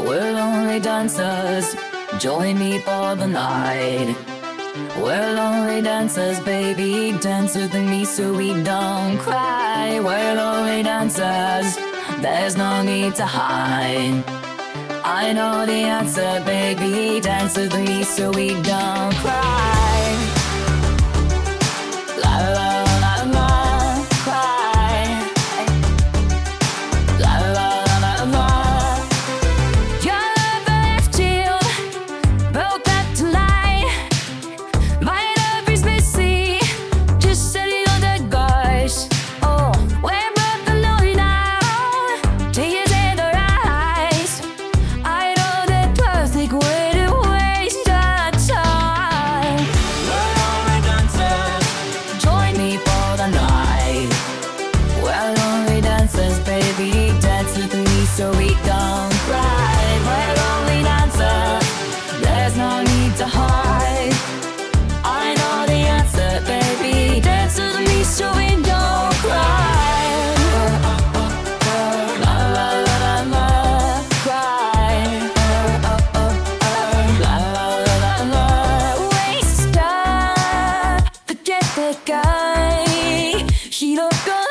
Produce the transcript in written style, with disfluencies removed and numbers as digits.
We're lonely dancers, join me for the night. We're lonely dancers, baby, dance with me so we don't cry. We're lonely dancers, there's no need to hide. I know the answer, baby, dance with me so we don't cry. La la la la, cry. La la la la. Your love left you, broke up tonight. My love is messy, just set it on the guys. Oh, we're both alone now, tears in our eyes. I know that perfect way to waste our time. We're only dancers, Join me for the night. We're lonely dancers, baby, dance with me so we don't cry. We're lonely dancers, there's no need to hide. I know the answer, baby, dance with me so we don't cry. La la la la la, cry. La la la la la, waste time. Forget that guy, he don't go